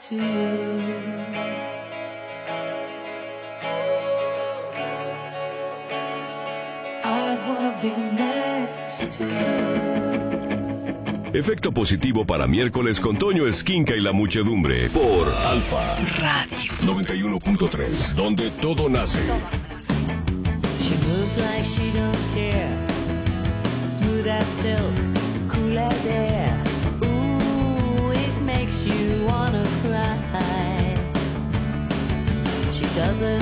to you. I wanna be next to you. Efecto positivo para miércoles con Toño Esquinca y la muchedumbre por Alfa Radio 91.3, donde todo nace. She moves like she don't care through that silk